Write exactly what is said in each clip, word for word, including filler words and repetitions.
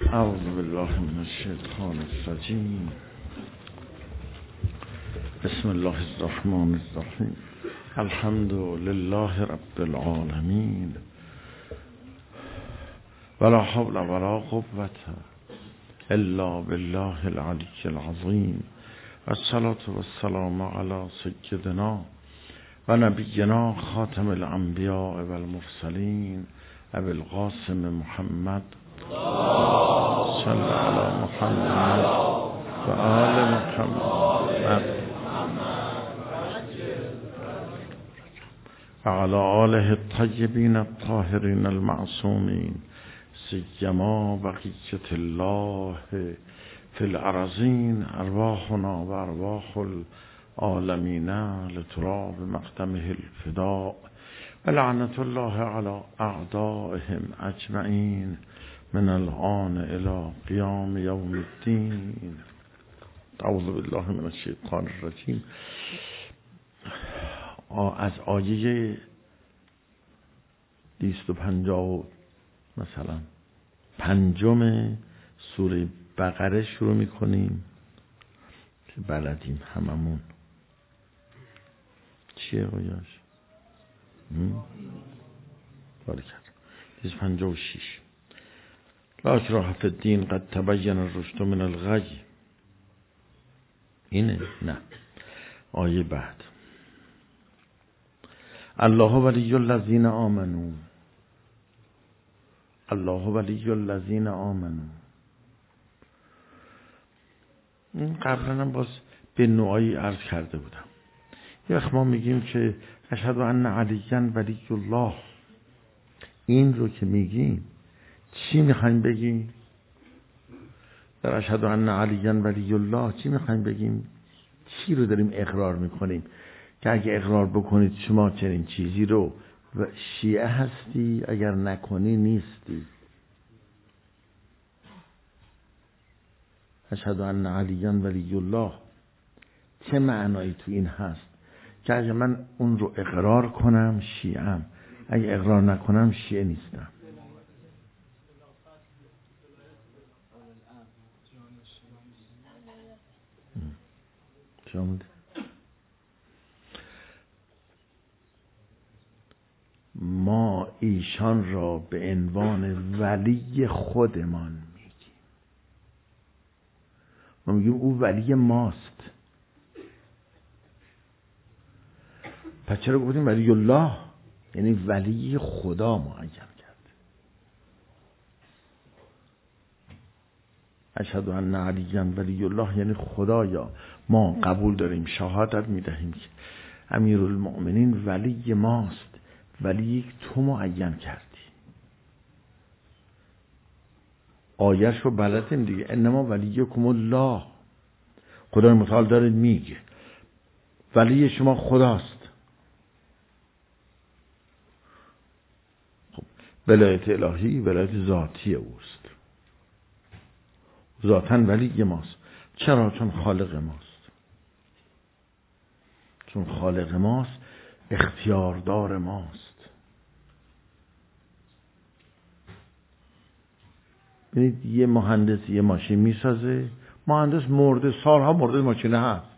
اعوذ بالله من الشیطان الرجیم. بسم الله الرحمن الرحیم. الحمد لله رب العالمین ولا حول ولا قوة الا بالله العلی العظیم. الصلاة والسلام علی سیدنا و نبینا خاتم الانبیاء و المرسلین ابی القاسم محمد صلی علی محمد و آل محمد و علی آله الطیبین الطاهرین المعصومین سیما بقیة الله فی الارضین. ارواحنا و ارواح العالمین لتراب مقدمه الفداء و لعنت الله علی اعدائهم اجمعین من الآن الى قیام یوم الدین. اعوذ بالله من الشیطان الرجیم. از آیه دویست و پنجاه مثلا پنجم سوره بقره شروع میکنیم که بلدیم هممون. چیه آیاش؟ باری کرد. دویست و پنجاه و شش. لا اکراه فی الدین قد تبین الرشد من الغی. اینه؟ نه. آیه بعد الله ولی الذین آمنوا. الله ولی الذین آمنوا. این قبلا هم باز به نوعی عرض کرده بودم. یه وقت ما میگیم که اشهد ان علیاً ولی الله. این رو که میگیم چی میخوایم بگیم؟ در اشهد ان علیاً ولی الله چی میخوایم بگیم؟ چی رو داریم اقرار میکنیم؟ که اگه اقرار بکنید شما چنین چیزی رو و شیعه هستی، اگر نکنی نیستی. اشهد ان علیاً ولی الله چه معنایی تو این هست؟ که اگه من اون رو اقرار کنم شیعه‌ام، اگه اقرار نکنم شیعه نیستم. شامل ما ایشان را به عنوان ولی خودمان میگیم. ما میگیم او ولی ماست. پس چرا گفتیم ولی الله؟ یعنی ولی خدا معین کرد. اشهد ان علیاً ولی الله یعنی خدایا ما قبول داریم، شهادت میدهیم که امیرالمؤمنین ولی ماست، ولی تو معین کردی. آیش رو بلدیم دیگه. انما ولیکم الله. خدای متعال داره میگه ولی شما خداست. خب ولایت الهی ولایت ذاتی اوست. ذاتاً ولی ماست. چرا؟ چون خالق ماست. چون خالق ماست، اختیاردار ماست. ببینید یه مهندس یه ماشین میسازه، مهندس مرده، سالها مرده، ماشین هست،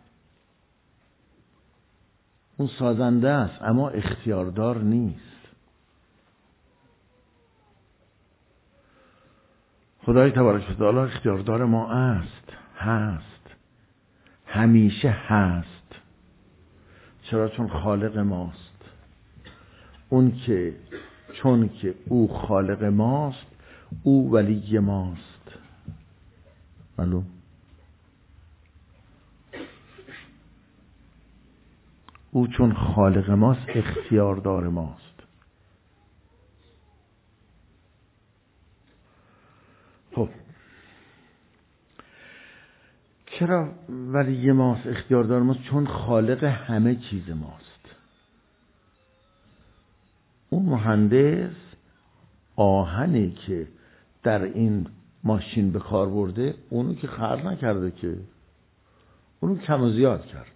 اون سازنده است اما اختیاردار نیست. خدای تبارک و تعالی اختیاردار ما است، هست، همیشه هست. چرا؟ چون خالق ماست. اون که چون که او خالق ماست، او ولی ماست. معلوم؟ او چون خالق ماست اختیاردار ماست. خب چرا ولی ماست، اختیاردار ماست؟ چون خالق همه چیز ماست. اون مهندس آهنی که در این ماشین به کار برده اونو که خلق نکرده، که اونو کم و زیاد کرده.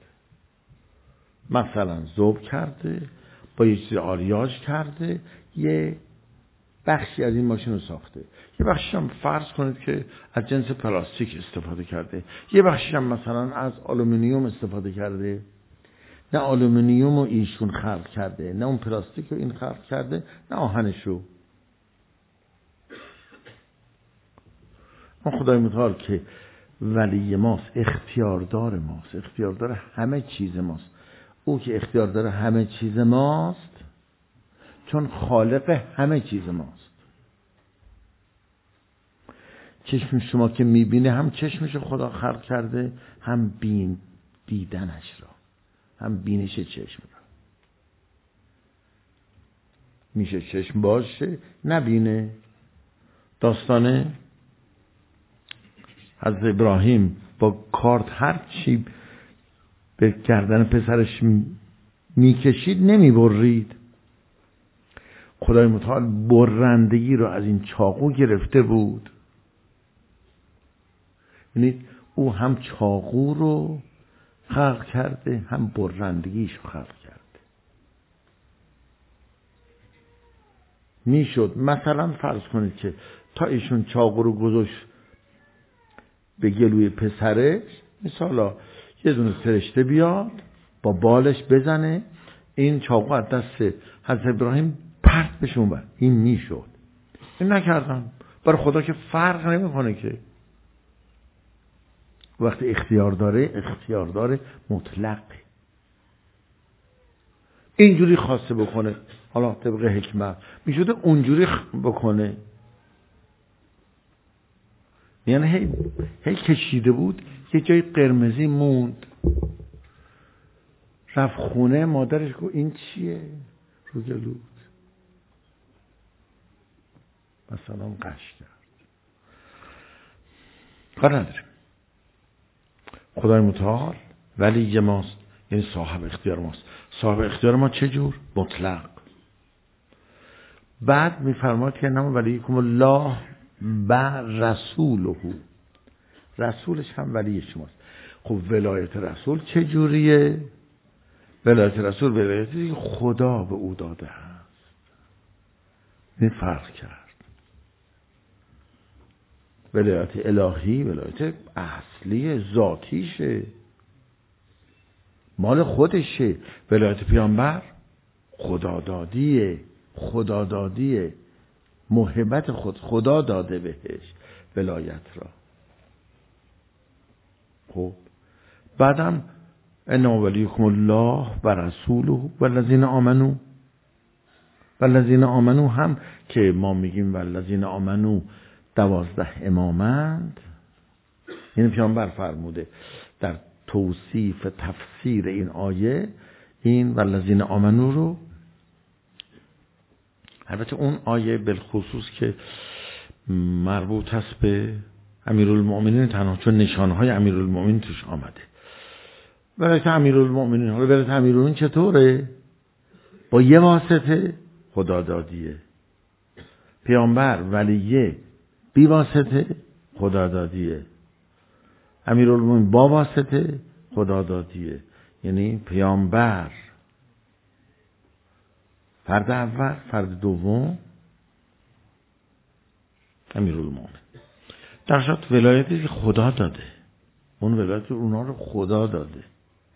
مثلا ذوب کرده، با یه چیز آلیاژ کرده، یه بخشی از این ماشین رو ساخته، یه بخشش هم فرض کنید که از جنس پلاستیک استفاده کرده، یه بخشش هم مثلا از آلومینیوم استفاده کرده. نه آلومینیوم رو ایشون خلق کرده، نه اون پلاستیک رو این خلق کرده، نه آهنش رو. اون خدای متعال که ولی ماست، اختیاردار ماست، اختیاردار همه چیز ماست. او که اختیاردار همه چیز ماست چون خالق همه چیز ماست. چشم شما که میبینه هم چشمش خدا خلق کرده، هم بین دیدنش را، هم بینش چشم را. میشه چشم باشه نبینه. داستانه حضرت ابراهیم با کارت هر چی به گردن پسرش میکشید نمیبرید. خدای متعال برندگی رو از این چاقو گرفته بود. یعنی او هم چاقو رو خلق کرده، هم برندگیش رو خلق کرده. میشد مثلا فرض کنید که تا ایشون چاقو رو گذاشت به گلوی پسرش، مثلا یه دونه فرشته بیاد با بالش بزنه، این چاقو از دست حضرت ابراهیم پرت بشه اون بر. این میشد. این نکردن. برای خدا که فرق نمیکنه که وقتی اختیار داره، اختیار داره مطلق. اینجوری خواسته بکنه، حالا طبق حکمت میشده اونجوری بکنه. یعنی هی, هی کشیده بود، یه جای قرمزی موند، رفت خونه، مادرش گفت این چیه رو گلوت؟ مثلا قش کرد. کار نداریم. خدای متعال ولی ماست، یعنی صاحب اختیار ماست. صاحب اختیار ما چه جور؟ مطلق. بعد میفرماید که نام ولیکم الله و رسوله، رسولش هم ولی شماست. خب ولایت رسول چه جوریه؟ ولایت رسول ولایتی که خدا به او داده هست. این فرق کرد. ولایت الهی ولایت اصلی ذاتیشه، مال خودشه. ولایت پیامبر خدادادیه، خدادادیه، محبت خود خدا داده بهش ولایت را. خب بعدم انما ولیکم الله و رسوله و الذین آمنو، و الذین آمنو هم که ما میگیم و الذین آمنو دوازده امامند. این پیامبر فرموده در توصیف تفسیر این آیه، این و الذین آمنو رو، البته اون آیه بالخصوص که مربوط است به امیرالمؤمنین تنها، چون نشانهای امیرالمؤمنین توش آمده. ولایت امیرالمؤمنین، حالا ولایت امیرالمؤمنین چطوره؟ با یه واسطه خدادادیه. پیامبر ولیه بی واسطه خدادادیه. امیرالمؤمنین با واسطه خدادادیه. یعنی پیامبر فرد اول، فرد دوم امیرالمؤمنین. در صورت ولایتی که خدا داده، اون ولایت اونا رو خدا داده.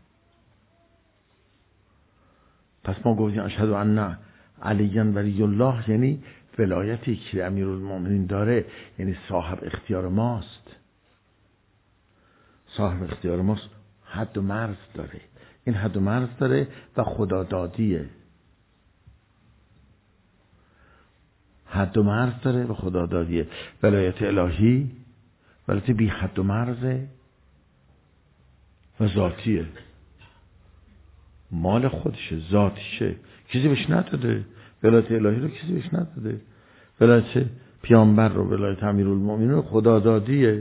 پس ما گفتیم اشهد ان علی ولی الله، یعنی ولایتی که امیرالمؤمنین داره، یعنی صاحب اختیار ماست. صاحب اختیار ماست، حد و مرز داره. این حد و مرز داره و خدا دادیه. حد و مرز داره و خدا دادیه. ولایت الهی ولایت بی حد و مرزه و ذاتیه، مال خودشه، ذاتیشه، کسی بهش نداده. ولایت الهی رو کسی بهش نداده. ولایت پیامبر رو، ولایت امیرالمؤمنین رو خدا دادیه.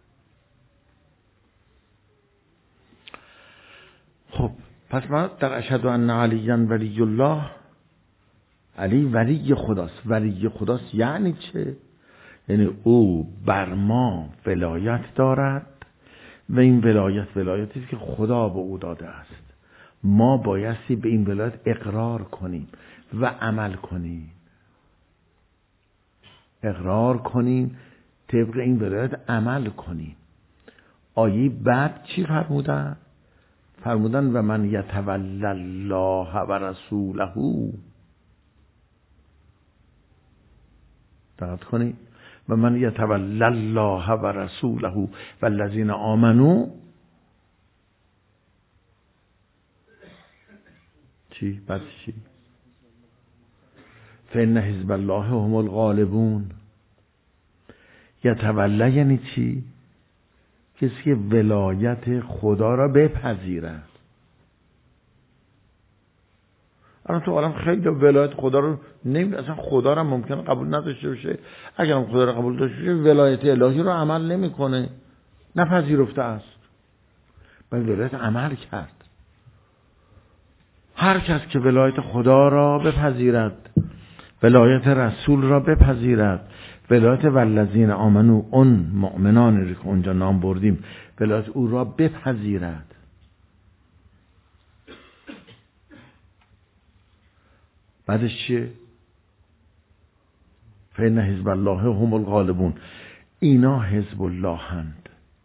خب پس ما در اشهد ان علی ولی الله، علی ولی خداست. ولی خداست یعنی چه؟ یعنی او بر ما ولایت دارد و این ولایت ولایتی است که خدا به او داده است. ما بایستی به این ولایت اقرار کنیم و عمل کنیم. اقرار کنین، طبق این ولایت عمل کنین. آیه بعد چی فرمودن؟ فرمودن و من یتولی الله و رسوله. دقت کنین، و من یتولی الله و رسوله والذین آمنوا چی؟ بعد چی؟ فإن حزب الله هم الغالبون. یتولی یعنی چی؟ کسی که ولایت خدا را بپذیرد. الان تو عالم خیلی ولایت خدا رو نمی، اصلا خدا را ممکنه قبول نداشته باشه. اگر هم خدا را قبول داشته باشه ولایت الهی رو عمل نمیکنه، نپذیرفته است. باید ولایت عمل کرد. هر کس که ولایت خدا را بپذیرد، ولایت رسول را بپذیرد، ولایت والذین آمنو، اون مؤمنان رو که اونجا نام بردیم، ولایت او را بپذیرد. بعدش چیه؟ فإن حزب الله هم الغالبون. اینا حزب الله هند،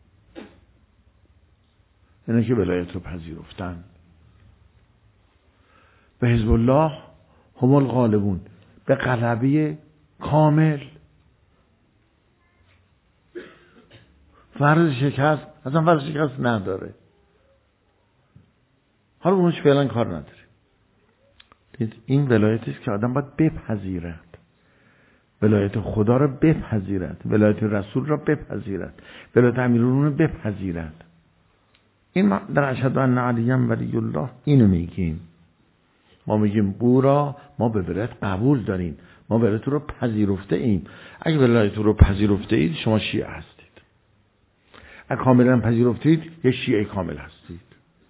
اینا که ولایت رو پذیرفتن. به حزب الله هم الغالبون، به غلبه کامل. فرض شکست اصلا فرض شکست نداره. حالا اونش فعلا کار نداره. این ولایتی است که آدم باید بپذیرد، ولایت خدا را بپذیرد، ولایت رسول را بپذیرد، ولایت امیرالمومنین را بپذیرد. این ما در اشهد ان علی ولی الله اینو میگیم. ما میگیم او را ما به ولایت قبول داریم، ما ولایت رو پذیرفته ایم. اگه ولایت رو پذیرفته اید شما شیعه هستید. اگه کاملا پذیرفته اید یه شیعه کامل هستید.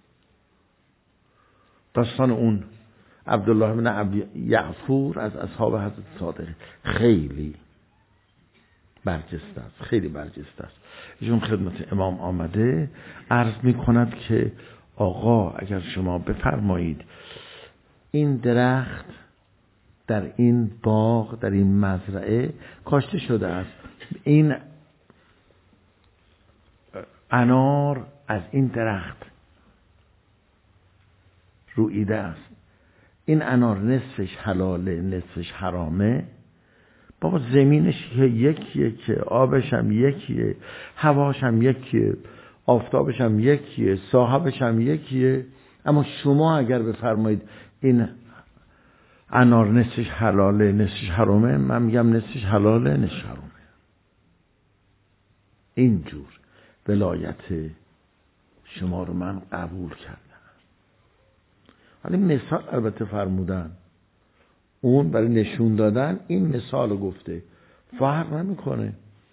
داستان اون عبدالله بن ابی یعفور از اصحاب حضرت صادق خیلی برجسته است، خیلی برجسته است. ایشون خدمت امام آمده عرض می کند که آقا اگر شما بفرمایید این درخت در این باغ، در این مزرعه کاشته شده است، این انار از این درخت رویده است، این انار نصفش حلاله نصفش حرامه. بابا زمینش یکیه که آبش هم یکیه، هواش هم یکیه، آفتابش هم یکیه، صاحبش هم یکیه. اما شما اگر بفرمایید این انار نصفش حلاله نصفش حرامه، من میگم نصفش حلاله نصفش حرامه. اینجور ولایت شما رو من قبول کردم. حالا مثال البته فرمودن، اون برای نشون دادن این مثال رو گفته، فرق نمیکنه.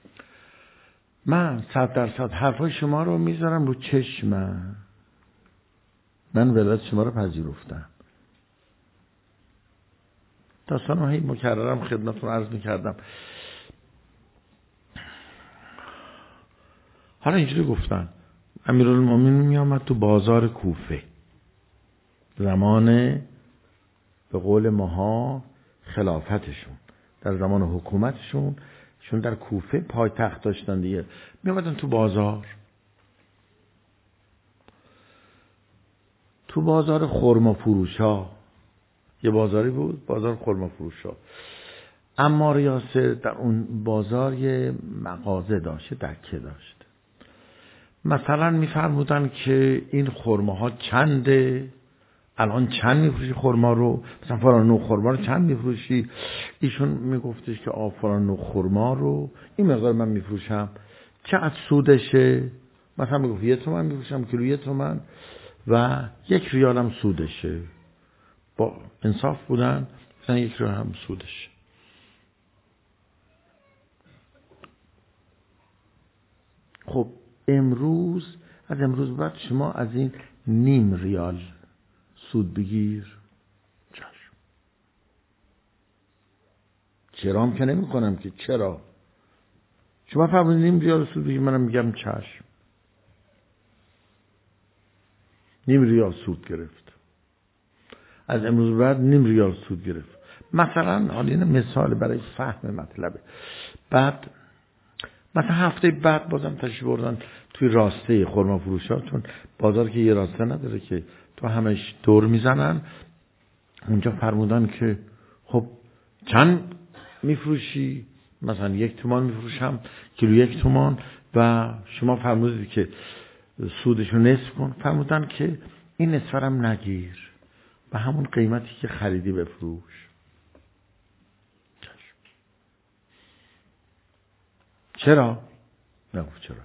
من صد درصد حرفای شما رو میذارم رو چشمم، من ولایت شما رو پذیرفتم. داستان رو هی مکررم خدمتتون عرض میکردم. حالا اینجوری گفتن امیرالمومنین میامد تو بازار کوفه زمان به قول ماها خلافتشون، در زمان حکومتشون، چون در کوفه پایتخت داشتن دیگه، میامدن تو بازار، تو بازار خرما فروشا، یه بازاری بود بازار خرما فروشا. عمار یاسر در اون بازار یه مغازه داشت، دکه داشت. مثلا میفرمودن که این خرماها چنده، الان چند میفروشی خرما رو، مثلا فلان نوع خرما رو چند میفروشی. ایشون میگفتش که آ فلان نوع خرما رو این مقدار من میفروشم، چقدر سودشه؟ مثلا میگفت یه تومن میفروشم کیلو یه تومن و یک ریال هم سودشه. با انصاف بودن، مثلا یک ریال هم سودشه. خب امروز، از امروز بعد شما از این نیم ریال سود بگیر، چشم. چرا هم که نمی کنم که چرا شما فرمودید نیم ریال سود بگیر، منم میگم چشم. نیم ریال سود گرفت، از امروز بعد نیم ریال سود گرفت. مثلا حالا این مثال برای فهم مطلبه. بعد مثلا هفته بعد بازم تشریف بردن توی راسته خرما فروشاتون، بازار که یه راسته نداره که تو همش دور میزنن، اونجا فرمودن که خب چند میفروشی؟ مثلا یک تومان میفروشم، کیلو یک تومان، و شما فرمودید که سودشو نصف کن. فرمودن که این نصف هم نگیر، به همون قیمتی که خریدی بفروش. چرا؟ نه چرا؟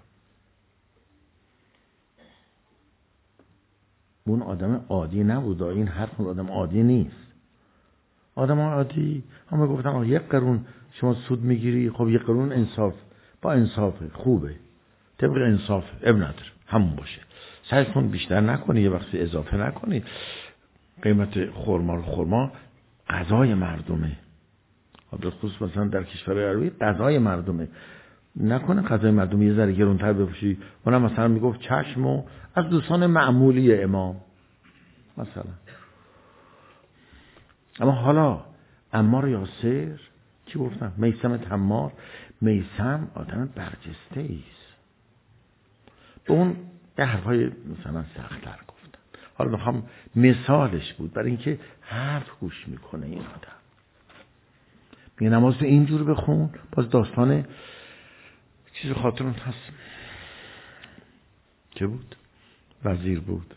اون آدم عادی نبود، این حرف اون آدم عادی نیست. آدم عادی همه گفتن یک قرون شما سود میگیری، خب یک قرون انصاف، با انصافه، خوبه، طبق انصاف اب نداره، همون باشه، سعی کن بیشتر نکنی، یه وقتی اضافه نکنی. قیمت خرما رو خرما غذای مردمه، به خصوص مثلا در کشور عربی غذای مردمه، نکنه غذای مردم یه ذره گرونتر بفروشی. اونم مثلا میگفت چشم، و از دوستان معمولی امام مثلا. اما حالا عمار یاسر چی گفتن؟ میثم تمار. میثم آدم برجسته ایست، به اون یه حرفای مثلا سخت‌تر گفتن. حالا میخوام مثالش بود برای اینکه حرف گوش میکنه این آدم. میگه نماز تو اینجور بخون. باز داستان چیز خاطرم هست، چه بود؟ وزیر بود،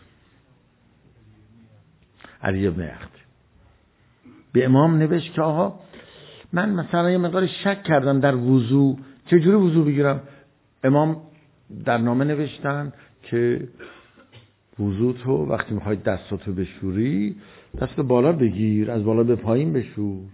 علی ابن اخت به امام نوشت که آقا من مثلا یه مقدار شک کردم در وضو، چجوری وضو بگیرم؟ امام در نامه نوشتن که وضو تو وقتی میخوای دستاتو بشوری، دست بالا بگیر، از بالا به پایین بشور،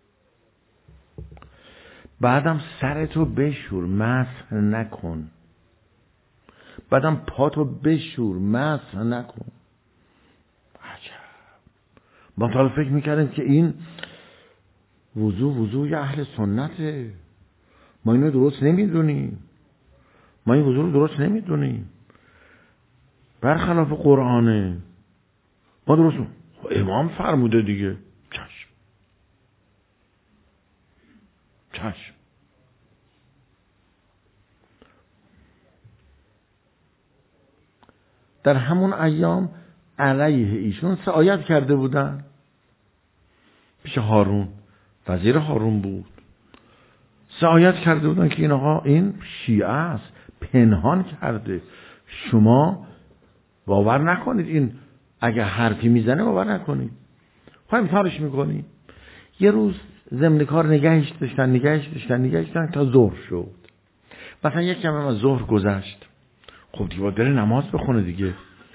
بعدم سرتو بشور، مسح نکن، بعدم پاتو بشور، مسح نکن. عجب. ما تا فکر میکردیم که این وضو وضوی اهل سنته، ما اینو درست نمیدونیم، ما این وضو رو درست نمیدونیم، برخلاف قرآنه، ما درست امام فرموده دیگه. چشم چشم. در همون ایام علیه ایشون سه آیت کرده بودن پیش هارون، وزیر هارون بود، سه آیت کرده بودن که این آقا این شیعه است، پنهان کرده، شما باور نکنید، این اگه حرفی میزنه باور نکنید، خواهیم کارش میکنی. یه روز ضمن کار نگهش داشتن نگهش داشتن نگهش داشتن تا ظهر شد. مثلا یک کم از ظهر گذشت، خب دیگه با دل نماز بخونه دیگه،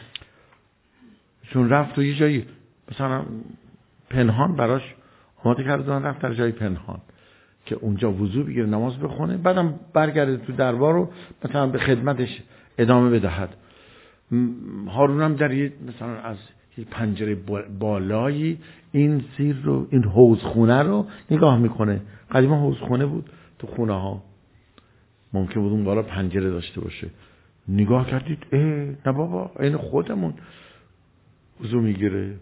چون رفت و یه جایی مثلا پنهان براش آماده کردن، رفت در جای پنهان که اونجا وضو بگیره نماز بخونه، بعدم برگرده تو دربار رو مثلا به خدمتش ادامه بدهد. هارون هم در یه مثلا از یه پنجره بالایی این زیر رو، این حوضخونه رو نگاه میکنه. قدیما حوضخونه بود تو خونه ها، ممکن بود اون بالا پنجره داشته باشه. نگاه کردید اه نه بابا این خودمون وضو میگیره.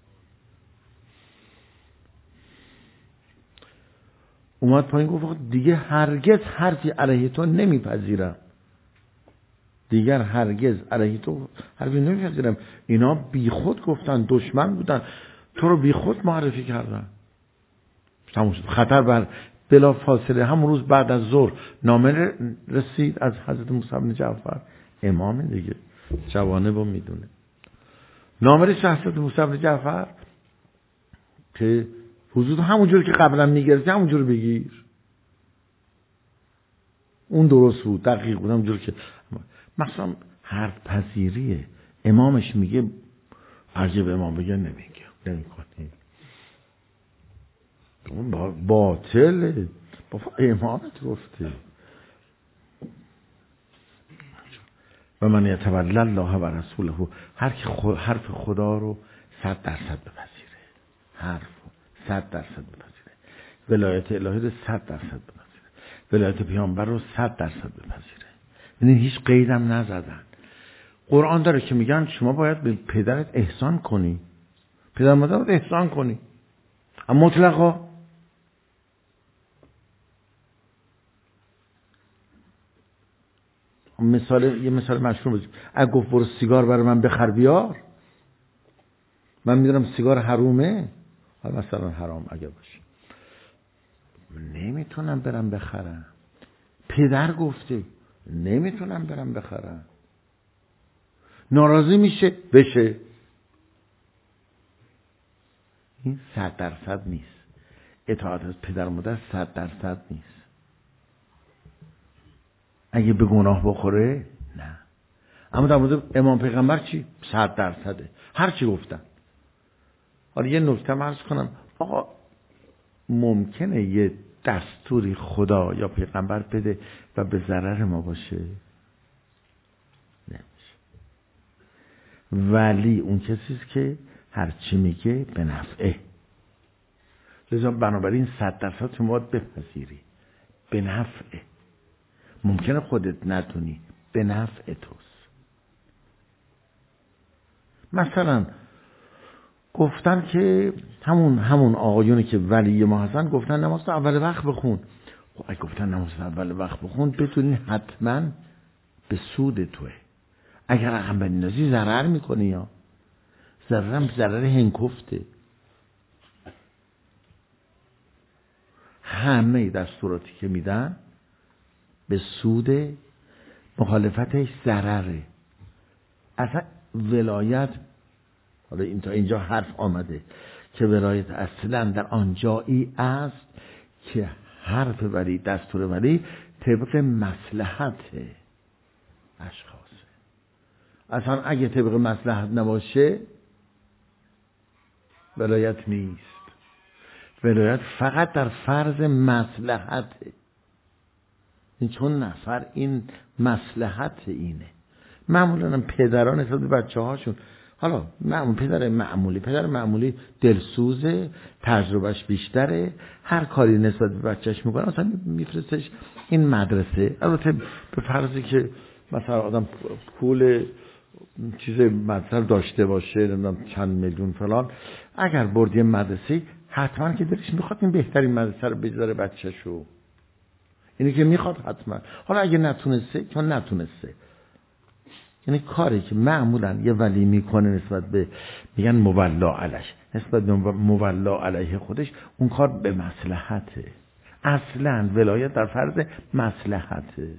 اومد پایین گفت دیگه هرگز حرفی علیه تو نمیپذیرم، دیگر هرگز علیه تو حرفی نمیپذیرم. اینا بی خود گفتن، دشمن بودن، تو رو بی خود معرفی کردن. تموم شد. خطر بر بلا فاصله همون روز بعد از ظهر نامه رسید از حضرت موسی بن جعفر، امام دیگه جوانه با میدونه، نامه رسید حضرت موسی بن جعفر که حضور همونجور که قبلا میگرفتی همونجور بگیر. اون درست بود، دقیق بود، همونجور که مثلا حرف پذیریه. امامش میگه عجب، امام بگه نمیگه نمیکنه، اون باطله، بابا امامت گفته. و من یتولی الله و رسوله، هر کی حرف خدا رو صد درصد بپذیره، حرف صد درصد بپذیره، ولایت الهی رو صد درصد بپذیره، ولایت پیامبر رو صد درصد بپذیره. یعنی هیچ قیدم نزدن. قرآن داره که میگن شما باید به پدرت احسان کنی، پدر مادرت احسان کنی، اما مطلقا مثال یه مثال مشهور بود. اگه گفت برو سیگار برای من بخر بیار، من میدونم سیگار حرومه، حالا مثلا حرام اگه باشه، نمیتونم برم بخرم. پدر گفته نمیتونم برم بخرم. ناراضی میشه بشه. این صد درصد نیست. اطاعت از پدر و مادر صد درصد نیست. اگه به گناه بخوره نه. اما در مورد امام پیغمبر چی؟ صد درصده. هر چی گفتن. حالا یه نکته عرض کنم. آقا ممکنه یه دستوری خدا یا پیغمبر بده و به ضرر ما باشه؟ نمیشه. ولی اون کسیست که هر چی میگه به نفعه. لذا بنابراین صد درصد تو باید بپذیری به نفعه. ممکنه خودت ندونی به نفع توست. مثلا گفتن که همون همون آقایونی که ولی ما هستن گفتن نماز اول وقت بخون. خب اگه گفتن نماز اول وقت بخون بدونی حتما به سود توه. اگر رقم بندازی ضرر میکنی، یا ضررم ضرر هنکفته. همه دستوراتی که میدن به سود، مخالفتش ضرره. اصلا ولایت، حالا این تا اینجا حرف آمده که ولایت اصلا در آنجایی است که حرف ولی، دستور ولی طبق مصلحت اشخاصه. اصلا اگه طبق مصلحت نباشه ولایت نیست. ولایت فقط در فرض مصلحته. چون نفر این مصلحت اینه. معمولا پدران نسبت به بچه هاشون، حالا معمول پدر معمولی پدر معمولی دلسوزه، تجربهش بیشتره، هر کاری نسبت به بچهش میکنه مثلا میفرستش این مدرسه. البته به فرضی که مثلا آدم پول چیز مدرسه داشته باشه، نمیدونم چند میلیون فلان، اگر بردی مدرسه حتما که دلش میخواد این بهترین مدرسه رو بذاره بچه‌شو. اینی که میخواد حتما. حالا اگه نتونسته چون نتونسته، یعنی کاری که معمولا یه ولی میکنه نسبت به، میگن مولا علیش، نسبت به مولا علیه خودش، اون کار به مصلحته. اصلا ولایت در فرض مصلحته.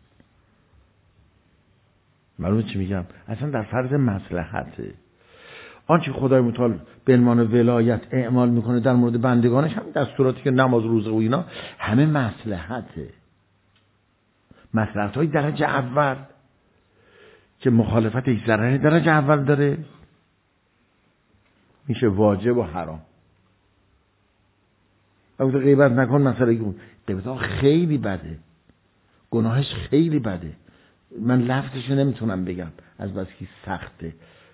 معلومه چی میگم؟ اصلا در فرض مصلحته. آنچه خدای متعال به عنوان ولایت اعمال میکنه در مورد بندگانش، همین دستوراتی که نماز، روزه و اینا، همه مصلحته. مصلحت های درجه اول که مخالفت یک ضرر درجه اول داره میشه واجب و حرام. اگه غیبت نکن مسئله گون، غیبت ها خیلی بده، گناهش خیلی بده. من لفظشو نمیتونم بگم از بس که سخته.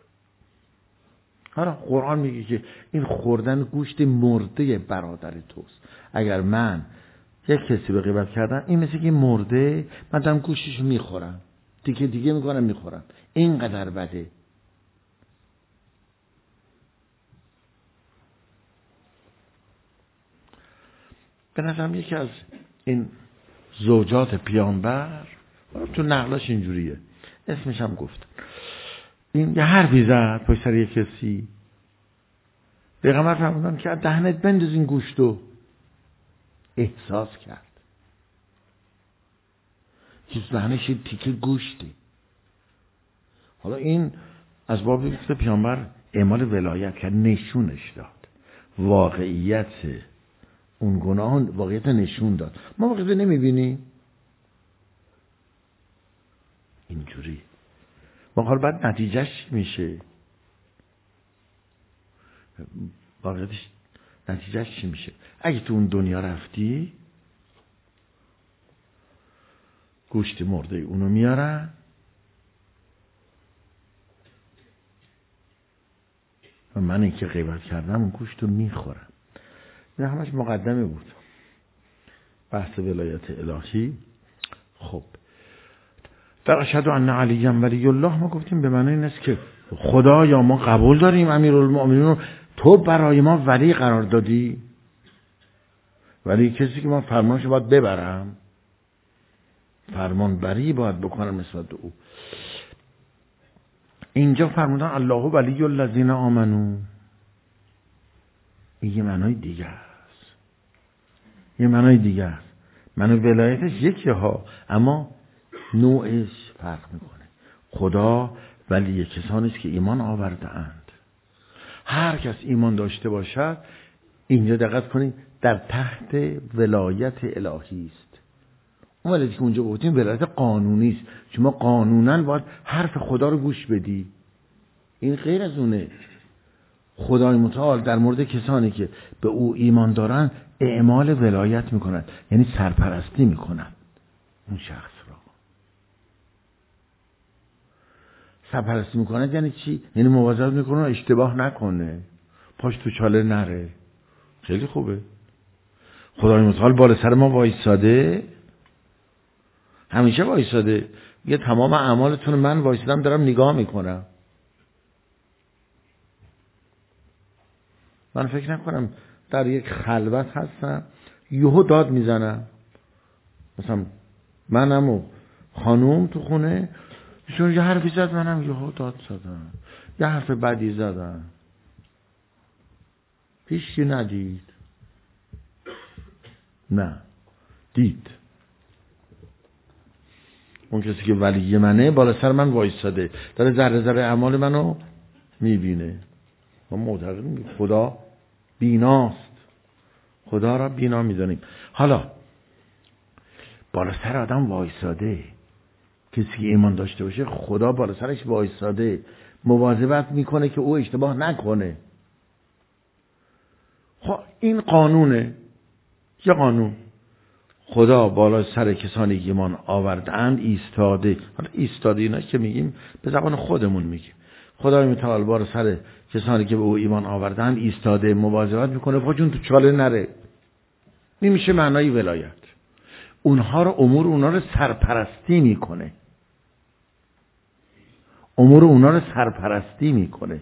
حالا قرآن میگه که این خوردن گوشت مرده برادر توست. اگر من یک کسی به غیبت کردم، این مثل که مرده، من دارم گوشتشو میخورم، دیگه دیگه میکنم میخورم، اینقدر بده. به نظرم یکی از این زوجات پیامبر تو نقلاش اینجوریه، اسمش هم گفتم، این یه حرفی زد پشت سر یه کسی، پیغمبر فرمودن که دهنت بنداز این گوشتو. احساس کرد که دهنش یه تیکه گوشته. حالا این از باب که پیامبر اعمال ولایت کرد، نشونش داد واقعیت اون گناه، واقعیت نشون داد. ما واقعیت نمیبینیم اینجوری. واقعا بعد نتیجهش میشه، واقعیتش نتیجهش چی میشه؟ اگه تو اون دنیا رفتی، گوشت مرده اونو میارن، و من این که غیبت کردم اون گوشت رو میخورم. این همش مقدمه بود بحث ولایت الهی. خب در اشهد ان علی ولی الله ما گفتیم به معنی این است که خدا یا ما قبول داریم امیرالمؤمنین رو تو برای ما ولی قرار دادی، ولی کسی که ما فرمانشو باید ببرم. فرمانبری باید بکنن نسبت به او. اینجا فرمودن الله ولی الذین آمنو، این یه معنای دیگه است، یه معنای دیگه است. معنای ولایتش یکی ها، اما نوعش فرق میکنه. خدا ولی کسانی است که ایمان آورده اند. هر کس ایمان داشته باشد، اینجا دقت کنید، در تحت ولایت الهی است. اون ولایتی که اونجا گفتیم ولایت قانونی است. شما قانونا باید حرف خدا رو گوش بدی. این غیر از اونه. خدای متعال در مورد کسانی که به او ایمان دارن اعمال ولایت میکنند، یعنی سرپرستی میکنند اون شخص را. سرپرستی میکنند یعنی چی؟ یعنی مواظبت میکنه اشتباه نکنه، پاش تو چاله نره. خیلی خوبه. خدای متعال بالا سر ما وایساده، همیشه وایساده. یه تمام اعمالتون من وایسادم دارم نگاه میکنم. من فکر نکنم در یک خلوت هستم یهو داد میزنم، مثلا منم و خانوم تو خونه، ایشون یه حرفی زد منم یهو داد زدم، یه حرف بدی زدم، هیچی ندید. نه، دید. اون کسی که ولی منه بالا سر من وایساده، داره ذره ذره اعمال منو میبینه. ما معتقدیم خدا بیناست، خدا را بینا میدونیم. حالا بالا سر آدم وایساده، کسی که ایمان داشته باشه خدا بالا سرش وایساده، مواظبت میکنه که او اشتباه نکنه. خب این قانونه، یه قانون. خدا بالا سر کسانی که ایمان آوردند ایستاده. حالا ایستاده اینا که میگیم به زبان خودمون میگیم. خدای متعال بالا سر کسانی که به او ایمان آوردند ایستاده، مواظبت میکنه پاچون تو چاله نره. این میشه معنای ولایت. اونها رو امور اونها رو سرپرستی میکنه. امور اونها رو سرپرستی میکنه.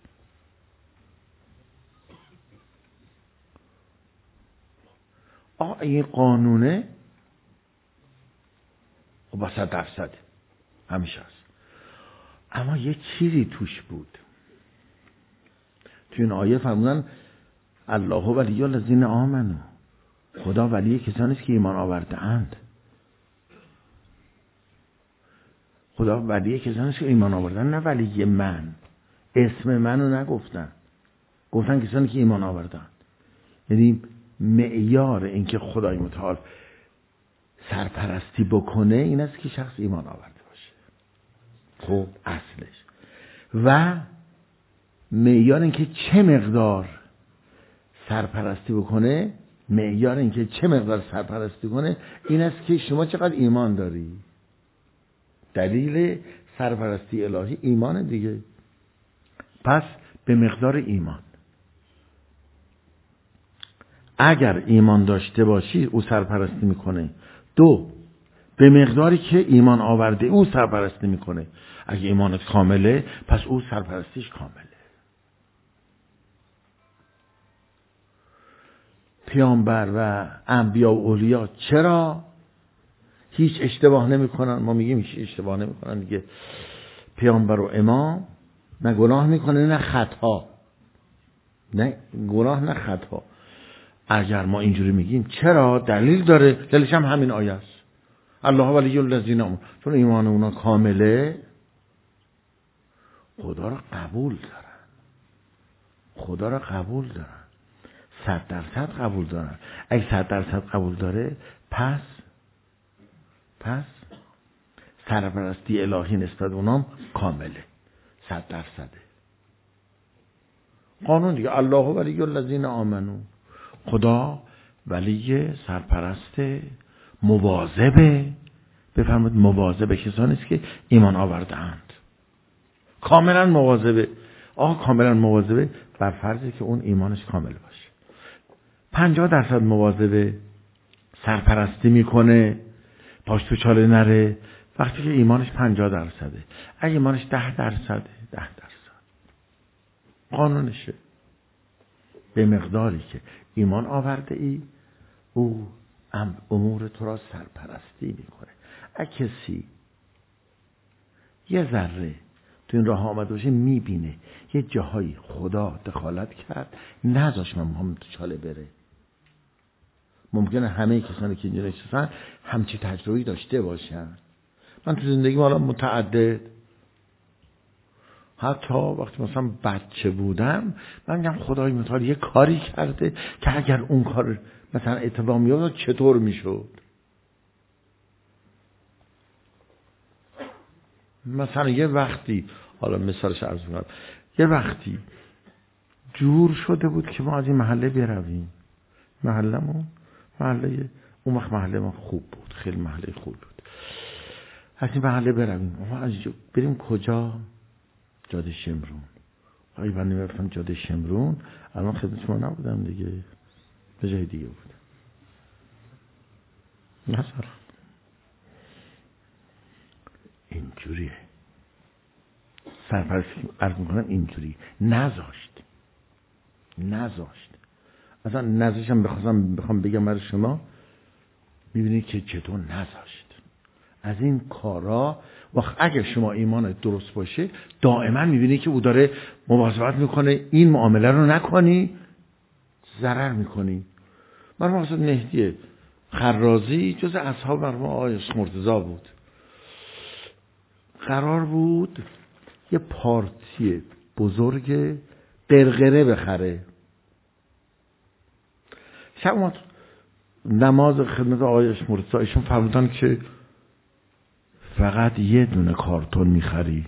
آه این قانونه و با صد درصد همیشه هست. اما یه چیزی توش بود. توی این آیه فرمودن الله ولی الذین آمنو، خدا ولی کسانی است که ایمان آورده اند. خدا ولی کسانی است که ایمان آوردن، نه ولی من. اسم منو نگفتن، گفتن کسانی که ایمان آوردن. یعنی معیار این که خدای متعال سرپرستی بکنه این است که شخص ایمان آورده باشه. خب اصلش. و معیار این که چه مقدار سرپرستی بکنه، معیار این که چه مقدار سرپرستی کنه این است که شما چقدر ایمان داری. دلیل سرپرستی الهی ایمان دیگه. پس به مقدار ایمان، اگر ایمان داشته باشی او سرپرستی میکنه. دو، به مقداری که ایمان آورده او سرپرستی میکنه. اگه ایمانت کامله پس او سرپرستیش کامله. پیامبر و انبیا و اولیا چرا هیچ اشتباه نمیکنن؟ ما میگیم هیچ اشتباه نمیکنن دیگه. پیامبر و امام نه گناه میکنه نه خطا، نه گناه نه خطا. اگر ما اینجوری میگیم چرا؟ دلیل داره. دلیلش هم همین آیه است. الله ولی الذین آمنوا، چون ایمان اونا کامله خدا را قبول دارن. خدا را قبول دارن. صد درصد قبول دارن. اگه صد درصد قبول داره پس پس سرپرستی الهی نسبت اونام کامله. صد درصده. قانون دیگه. الله ولی الذین آمنوا، خدا ولی سرپرست مواظبه. بفرمایید مواظبه کسانی است که ایمان آورده اند. کاملا مواظبه. آه کاملا مواظبه بر فرضی که اون ایمانش کامل باشه. پنجاه درصد مواظبه، سرپرستی میکنه، پاش تو چاله نره. وقتی که ایمانش پنجاه درصده. اگه ایمانش ده درصده، ده درصد. قانونشه. به مقداری که ایمان آورده ای او امور تو را سرپرستی میکنه. اگه کسی یه ذره تو این راه آمده باشه میبینه یه جاهایی خدا دخالت کرد نذاش من هم تو چاله بره. ممکنه همه کسانی که اینجا نشستن همچی تجربه‌ای داشته باشن. من تو زندگی حالا متعدد، حتی وقتی مثلا بچه بودم من میگم خدای متعال یه کاری کرده که اگر اون کار مثلا اتفاق میاد چطور میشد. مثلا یه وقتی، حالا مثالش عرض میکنم، یه وقتی جور شده بود که ما از این محله برویم. محلمون محله اون وقت محله ما خوب بود، خیلی محله خوب بود. از این محله برویم، ما از بریم کجا؟ جاده شمرون. آقای بنده میرفتم جاده شمرون، الان خدمت شما نبودم دیگه، به جای دیگه بود. مثلا اینجوریه سرپرستی عرض میکنم، اینجوری نذاشت نذاشت اصلا نذاشتم. بخواستم بخوام بگم برای شما، میبینید که چطور نذاشت از این کارا. وقت اگر شما ایمان درست باشه دائما میبینی که او داره مواظبت میکنه این معامله رو نکنی، ضرر میکنی. مرحوم حضرت مهدی خرازی جز اصحاب مرحوم آقای مرتضی بود. قرار بود یه پارتی بزرگ قرقره بخره. شب اومد نماز خدمت آقای مرتضی، ایشون فرمودن که فقط یه دونه کارتون میخری.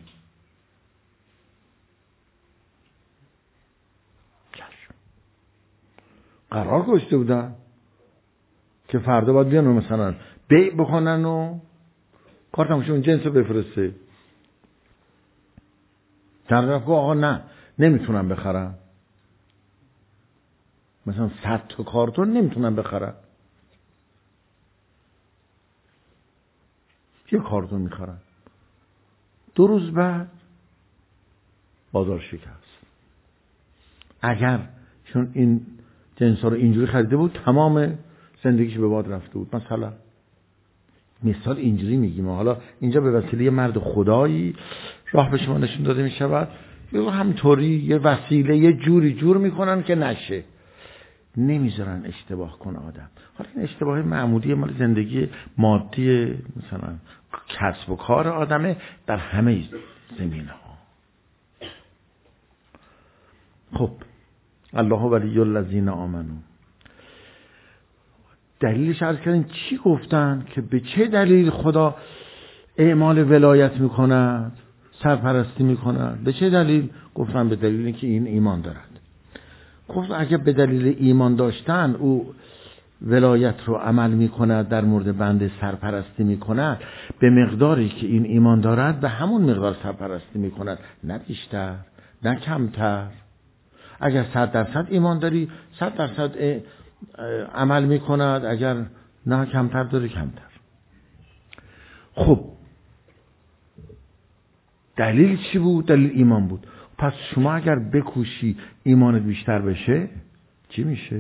قرار گذاشته بودن که فردا باید بیان مثلا بیع بکنن و کارتمشون جنس رو بفرسته. طرف گفت آقا نه نمیتونم بخرم، مثلا صد تا کارتون نمیتونم بخرم، یه کارتون میخرم. دو روز بعد بازار شکست. اگر چون این جنس ها رو اینجوری خریده بود تمام زندگیش به باد رفته بود. مثلا مثال اینجوری میگیم. حالا اینجا به وسیله یه مرد خدایی راه به شما نشون داده میشود، یا همینطوری یه وسیله یه جوری جور میکنن که نشه، نمیذارن اشتباه کنه آدم. حالا این اشتباه معمولی مال زندگی مادی مثلا کسب و کار آدمه در همه زمینه ها. خب الله ولی الذین آمنو، دلیلش عرض کردن چی گفتن که به چه دلیل خدا اعمال ولایت میکند، سرپرستی میکند؟ به چه دلیل؟ گفتن به دلیل اینکه این ایمان دارد. گفت اگه به دلیل ایمان داشتن او ولایت رو عمل میکند، در مورد بنده سرپرستی میکند، به مقداری که این ایمان دارد به همون مقدار سرپرستی میکند، نه بیشتر نه کمتر. اگر صد درصد ایمان داری صد درصد عمل میکند، اگر نه کمتر داری کمتر. خب دلیل چی بود؟ دلیل ایمان بود. پس شما اگر بکوشی ایمانت بیشتر بشه چی میشه؟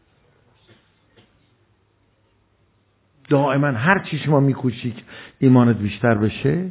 دائما هر چی شما میکوشی ایمانت بیشتر بشه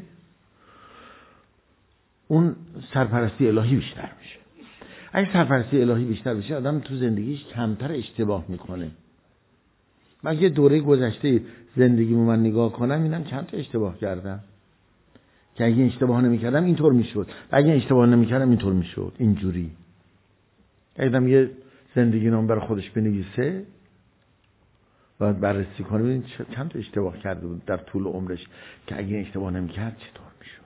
اون سرپرستی الهی بیشتر میشه. اگه سرپرستی الهی بیشتر بشه آدم تو زندگیش کمتر اشتباه میکنه. من یه دوره گذشته زندگیمو من نگاه کنم اینم چند تا اشتباه کردم که اگه اشتباه نمیکردم اینطور میشد، اگه اشتباه نمیکردم اینطور میشد. اینجوری اگه یه زندگی نام برای خودش بنویسه باید بررسی کنه ببین چند تا اشتباه کرده بود در طول عمرش که اگه اشتباه نمیکرد چطور میشد.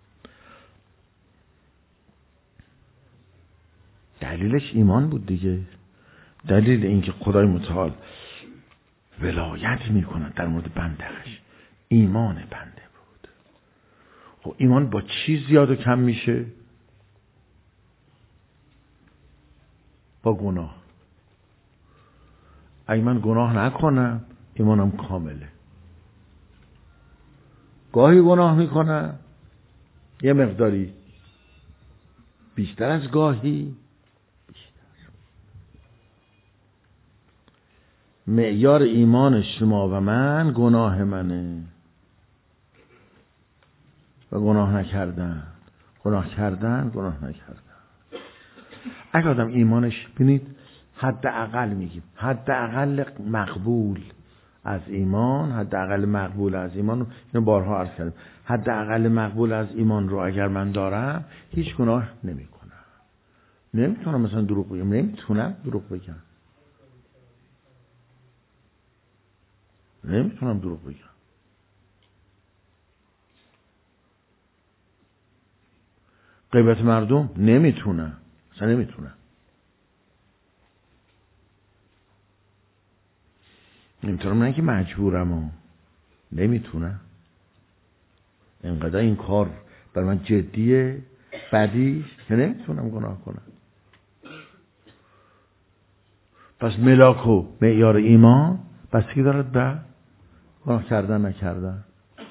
دلیلش ایمان بود دیگه. دلیل اینکه خدای متعال ولایت میکنه در مورد بندهش ایمان بنده بود. خب ایمان با چی زیاد و کم میشه؟ با گناه. اگه من گناه نکنم ایمانم کامله. گاهی گناه میکنم یه مقداری بیشتر از گاهی بیشتر. معیار ایمان شما و من گناه منه. و گناه نکردن. گناه کردن، گناه نکردن. اگه آدم ایمانش بینید حداقل میگیم حداقل مقبول از ایمان، حداقل مقبول از ایمان، اینو بارها عرض کردم، حداقل مقبول از ایمان رو اگر من دارم هیچ گناه نمیکنم. نمیتونم مثلا دروغ بگم، نمیتونم دروغ بگم، نمیتونم دروغ بگم. غیبت مردم نمیتونم، مثلا نمیتونم. نمیتونم، نه که مجبورم و نمیتونم. اینقدر این کار بر من جدیه بدیش که نمیتونم گناه کنم. پس ملاک و معیار ایمان بستگی دارد به گناه کردن نکردن.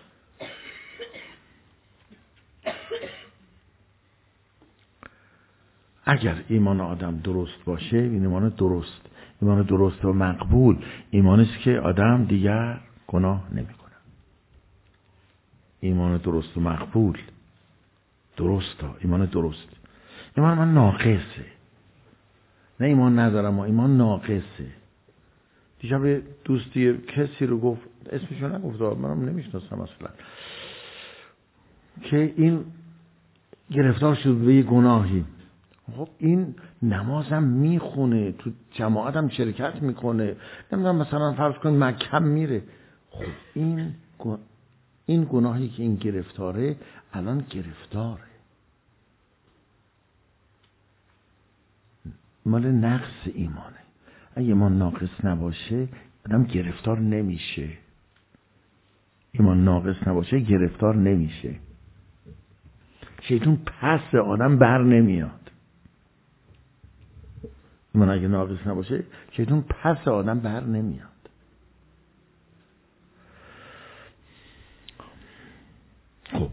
اگر ایمان آدم درست باشه، این ایمان درست، ایمان درست و مقبول، ایمانی است که آدم دیگر گناه نمیکنه. ایمان درست و مقبول، درست ها، ایمان درست. ایمان من ناقصه، نه ایمان ندارم، ایمان ناقصه. دیشب دوستی کسی رو گفت، اسمشو نگفت، منم نمیشناسم اصلا، که این گرفتار شد به یه گناهی. خب این نمازم میخونه، تو جماعتم شرکت میکنه، نمیدونم مثلا فرض کن مکه میره. خب این این گناهی که این گرفتاره الان گرفتاره، مال نقص ایمانه. اگه ایمان ناقص نباشه آدم گرفتار نمیشه. ایمان ناقص نباشه گرفتار نمیشه. شیطان پس آدم بر نمیاد. ایمان اگه ناقص نباشه شیطان پس آدم بر نمیاد. خب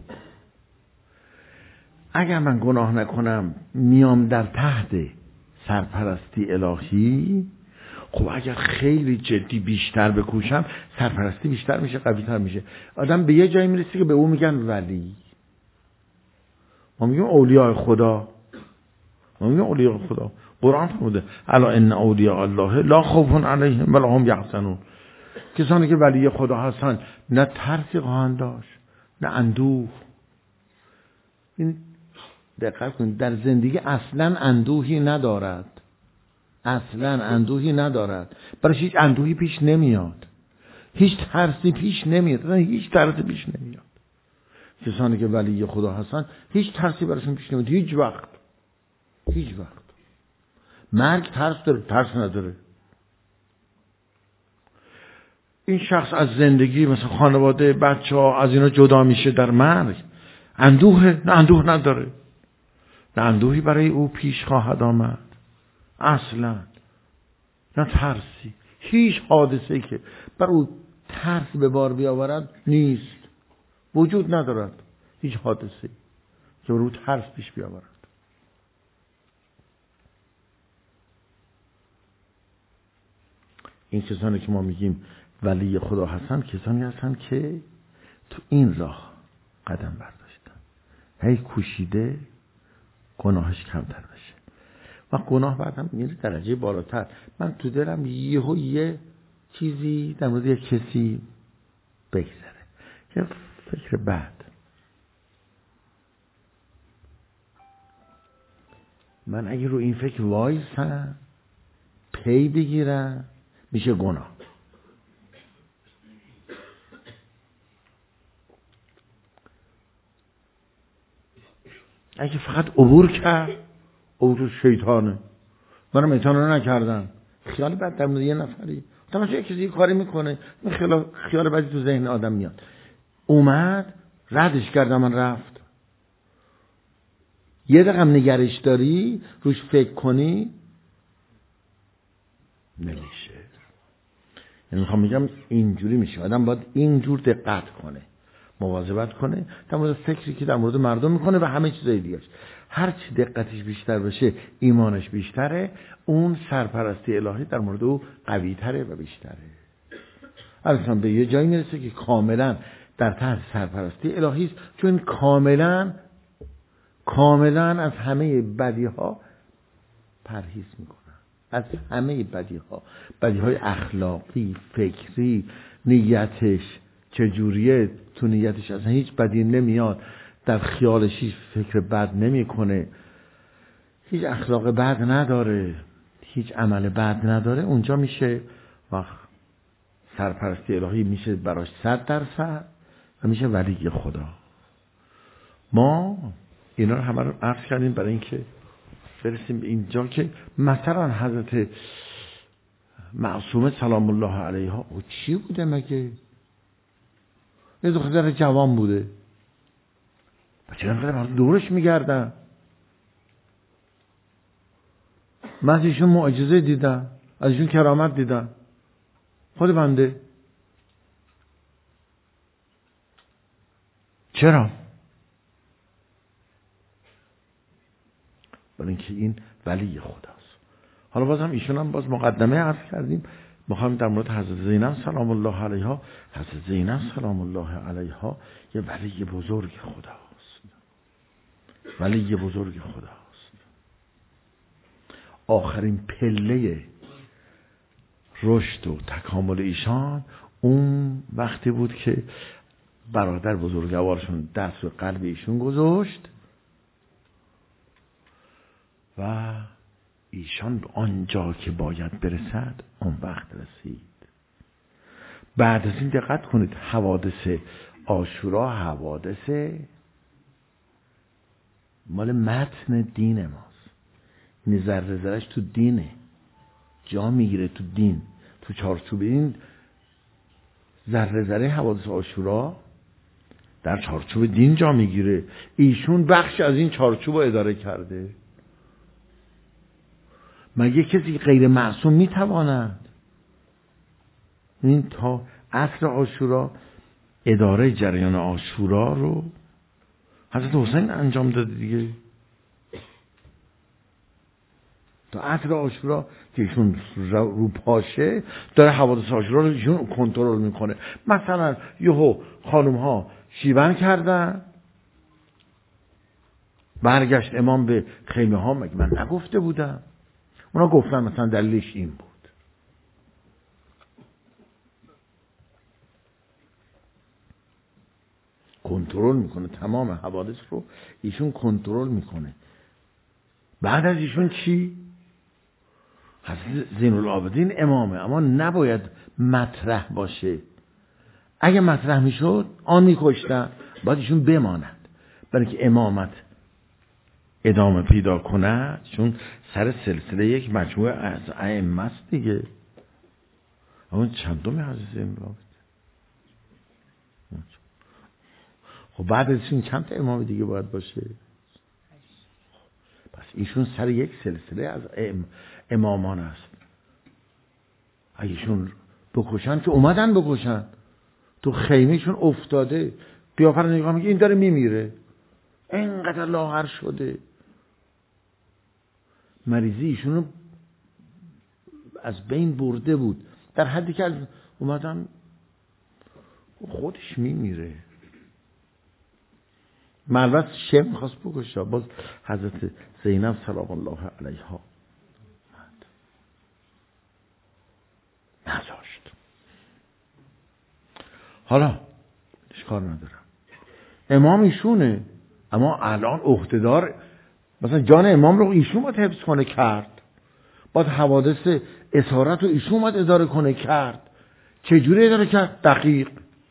اگر من گناه نکنم میام در تحت سرپرستی الهی. خب اگر خیلی جدی بیشتر بکوشم سرپرستی بیشتر میشه، قوی تر میشه. آدم به یه جایی میرسه که به او میگن ولی. ما میگیم اولیاء خدا، ما میگیم اولیاء خدا. قرآن فرموده الا ان اولیاء الله لا خوف علیهم ولا هم یحزنون. کسانی که ولی خدا هستن نه ترسی خواهند داشت نه اندوه. این دقت کنید، در زندگی اصلا اندوهی ندارد، اصلا اندوهی ندارد، برای هیچ اندوهی پیش نمیاد، هیچ ترسی پیش نمیاد، هیچ ترسی پیش نمیاد. کسانی که ولی خدا هستن هیچ ترسی براشون پیش نمیاد، هیچ وقت، هیچ وقت. مرگ ترس داره، ترس نداره. این شخص از زندگی مثلا خانواده، بچه ها از اینا جدا میشه در مرگ، اندوه نه، اندوه نداره، نه اندوهی برای او پیش خواهد آمد اصلا، نه ترسی. هیچ حادثه‌ای که بر او ترس به بار بیاورد نیست، وجود ندارد. هیچ حادثه‌ای که بر او ترس پیش بیاورد. این کسانی که ما میگیم ولی خدا هستن کسانی هستن که تو این راه قدم برداشتن، هی کوشیده گناهش کمتر بشه و گناه بعدم میره درجه بالاتر. من تو دلم یهو یه چیزی در مورد یه کسی بگذره، یه فکر بد، من اگه رو این فکر وایسم پی بگیرم میشه گناه. اگه فقط عبور کرد، عبور شیطانه، منم ایتان رو نکردم، خیال بد در مورد یه نفری، تماشا یه کسی کاری میکنه، خیال خیال بدی تو ذهن آدم میاد، اومد ردش کردم، من رفت. یه دقیقه نگرش داری، روش فکر کنی، نمیشه. یعنی میخوام میگم اینجوری میشه، آدم باید اینجور دقت کنه، مواظبت کنه در مورد فکری که در مورد مردم میکنه و همه چیزای دیگه‌اش. هر چی دقتش بیشتر بشه، ایمانش بیشتره، اون سرپرستی الهی در مورد او قوی تره و بیشتره. اصلا به یه جایی میرسه که کاملا در تحت سرپرستی الهی است، چون کاملا کاملا از همه بدی ها پرهیز میکنن، از همه بدی ها، بدی های اخلاقی، فکری، نیتش چجوریه، تو نیتش اصلا هیچ بدی نمیاد، در خیالش هیچ فکر بد نمیکنه، هیچ اخلاق بد نداره، هیچ عمل بد نداره، اونجا میشه وقت سرپرستی الهی میشه براش صد درصد و میشه ولی خدا. ما اینا رو همه رو عرض کردیم برای اینکه برسیم به اینجا که مثلا حضرت معصومه سلام الله علیها او چی بوده مگه؟ یه دختر جوان بوده، چرا اینقدر دورش میگردن؟ من از ایشون معجزه دیدم، از ایشون کرامت دیدم، خود بنده. چرا؟ برای اینکه این ولی خداست. حالا باز هم ایشون هم باز مقدمه عرض کردیم، میخوایم در مورد حضرت زینب سلام الله علیها. حضرت زینب سلام الله علیها یه ولی بزرگ خداست، ولی بزرگ خداست. آخرین پله رشد و تکامل ایشان اون وقتی بود که برادر بزرگوارشون دست رو قلب ایشون گذاشت و ایشان به آنجا که باید برسد اون وقت رسید. بعد از این دقت کنید، حوادث عاشورا حوادث مال متن دین ماست، این ذره ذرهش تو دینه، جا میگیره تو دین، تو چارچوب این ذره ذره حوادث عاشورا در چارچوب دین جا میگیره. ایشون بخش از این چارچوب رو اداره کرده. مگه کسی غیر معصوم میتواند؟ این تا عصر عاشورا اداره جریان عاشورا رو حضرت حسین انجام داده دیگه. تا عصر عاشورا که ایشون رو پاشه داره حوادث عاشورا رو ایشون کنترل میکنه. مثلا یهو خانم ها شیون کردن، برگشت امام به خیمه ها، مگه من نگفته بودم؟ اونا گفتن مثلا دلیلش این بود. کنترل میکنه تمام حوادث رو، ایشون کنترل میکنه. بعد از ایشون چی؟ حضرت زین العابدین امامه، اما نباید مطرح باشه. اگه مطرح میشد آن میکشتن، باید ایشون بماند برای که امامت ادامه پیدا کنه، چون سر سلسله یک مجموعه از ائمه است دیگه. اما چندمی حضرت زین العابدین؟ خب بعد از این چند تا امام دیگه باید باشه؟ پس ایشون سر یک سلسله از ام امامان است. اگه ایشون بکشن که اومدن بکشن، تو خیمهشون افتاده، قیافه رو نگاه میگه این داره میمیره، اینقدر لاغر شده، مریضی ایشون رو از بین برده بود، در حدی که از اومدن خودش میمیره. ملوث شم خواست بکشه، باز حضرت زینب سلام الله علیها نذاشت. حالا اشکال ندارم، امام ایشونه، اما الان عهدهدار مثلا جان امام رو ایشون باید حفظ کنه کرد، باید حوادث اسارت رو ایشون باید اداره کنه کرد. چجوری اداره کرد؟ دقیق.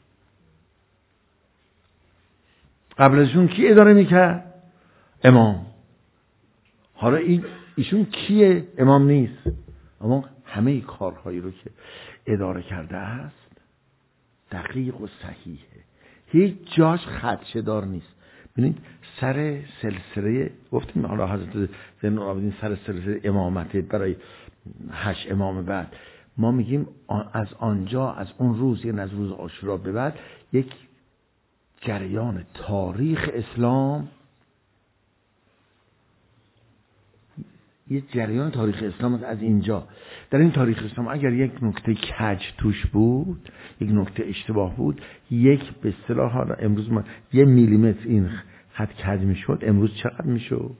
قبل ازشون کی اداره میکرد؟ امام. حالا این ایشون کیه؟ امام نیست، اما همه کارهایی رو که اداره کرده است دقیق و صحیحه، هیچ جاش خدشه دار نیست. ببینید سر سلسله گفتیم، حالا حضرت زین العابدین سر سلسله امامت برای هشت امام بعد، ما میگیم از آنجا، از اون روز، یعنی از روز عاشورا به بعد، یک جریان تاریخ اسلام یه جریان تاریخ اسلام از اینجا. در این تاریخ اسلام اگر یک نکته کج توش بود، یک نکته اشتباه بود، یک به اصطلاح حالا امروز ما یه میلیمتر این خط کج میشد، امروز چقدر میشد؟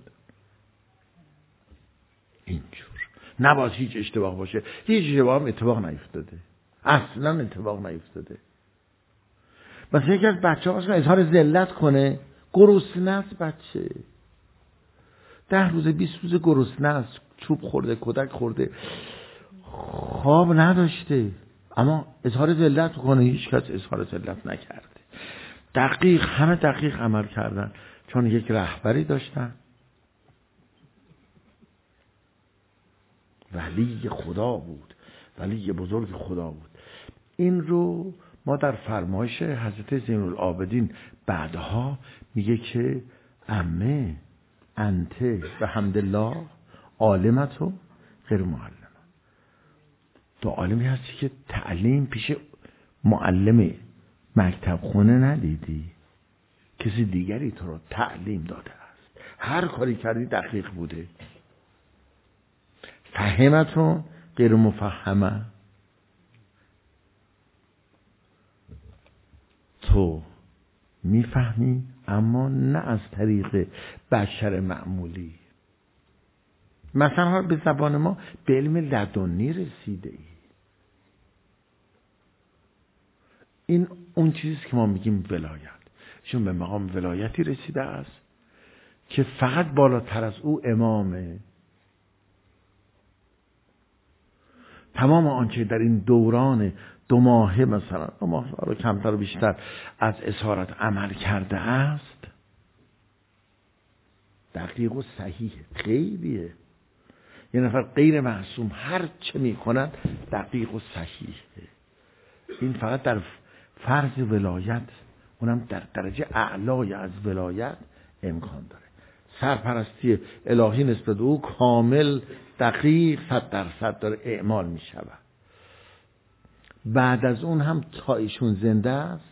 اینجور. نباید هیچ اشتباه باشه. هیچ اشتباه هم اتفاق نیفتاده، اصلا اتفاق نیفتاده. مثلا یکی از بچه ها اظهار ذلت کنه، گرسنه است بچه، ده روز بیست روز گرسنه است، چوب خورده، کتک خورده، خواب نداشته، اما اظهار ذلت کنه. هیچ کس اظهار ذلت نکرده. دقیق، همه دقیق عمل کردن، چون یک رهبری داشتن، ولی خدا بود، ولی بزرگ خدا بود. این رو ما در فرمایش حضرت زین العابدین بعدها میگه که عمه انته و حمدالله عالمتو غیر معلم. تو عالمی هستی که تعلیم پیش معلم مکتب خونه ندیدی، کسی دیگری تو رو تعلیم داده است. هر کاری کردی دقیق بوده. فهمتون غیر مفهمه، تو میفهمی اما نه از طریق بشر معمولی. مثلا به زبان ما به علم لدنی رسیده ای. این اون چیزی که ما میگیم ولایت. چون به مقام ولایتی رسیده است که فقط بالاتر از او امامه. تمام آنچه در این دوران دو ماهه مثلا دو ماه رو کمتر و بیشتر از اسارت عمل کرده است دقیق و صحیح. خیلیه. یه نفر غیر معصوم هر چه میکنن دقیق و صحیحه. این فقط در فرض ولایت، اونم در درجه اعلای از ولایت امکان داره. سرپرستی الهی نسبت او کامل دقیق صد درصد داره اعمال می شود. بعد از اون هم تا ایشون زنده است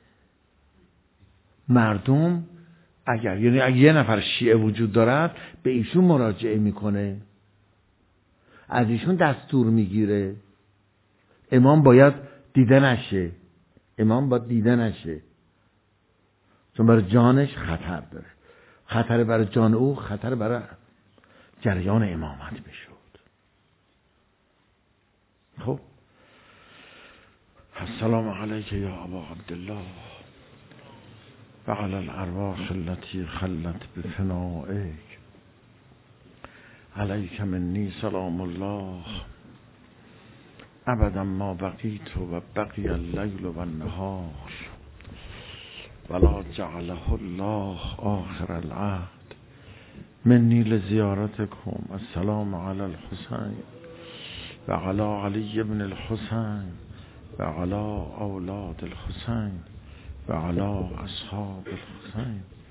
مردم اگر یعنی اگر یه نفر شیعه وجود دارد به ایشون مراجعه میکنه، از ایشون دستور میگیره. امام باید دیده نشه، امام باید دیده نشه، چون برای جانش خطر داره. خطر برای جان او، خطر برای جریان امامت میشد. خب السلام علیک یا ابا عبدالله و علی الارواح التي خلت بفنائک، علیک منی سلام الله ابدا ما بقیت و بقی اللیل و النهار ولا جعله الله آخر العهد منی لزیارتکم. السلام علی الحسین و علی علی ابن الحسین و علی اولاد الحسین و علی اصحاب الحسین